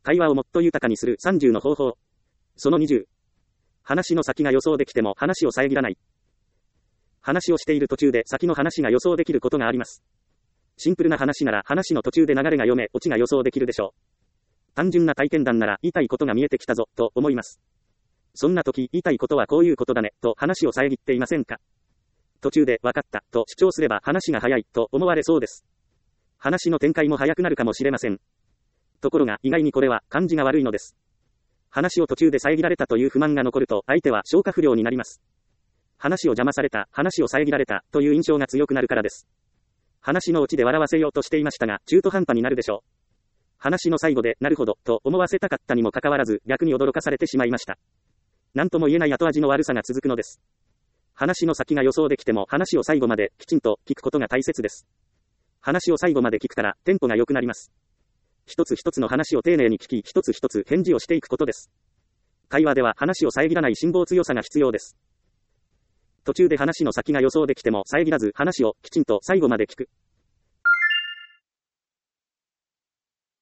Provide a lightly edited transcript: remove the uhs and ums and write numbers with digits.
会話をもっと豊かにする30の方法。その20。話の先が予想できても話を遮らない。話をしている途中で先の話が予想できることがあります。シンプルな話なら話の途中で流れが読め、オチが予想できるでしょう。単純な体験談なら言いたいことが見えてきたぞ、と思います。そんな時、言いたいことはこういうことだね、と話を遮っていませんか？途中で分かった、と主張すれば話が早い、と思われそうです。話の展開も早くなるかもしれません。ところが意外にこれは感じが悪いのです。話を途中で遮られたという不満が残ると相手は消化不良になります。話を邪魔された、話を遮られた、という印象が強くなるからです。話のオチで笑わせようとしていましたが、中途半端になるでしょう。話の最後で、なるほど、と思わせたかったにもかかわらず、逆に驚かされてしまいました。なんとも言えない後味の悪さが続くのです。話の先が予想できても、話を最後まできちんと聞くことが大切です。話を最後まで聞くから、テンポが良くなります。一つ一つの話を丁寧に聞き、一つ一つ返事をしていくことです。会話では話を遮らない辛抱強さが必要です。途中で話の先が予想できても遮らず話をきちんと最後まで聞く。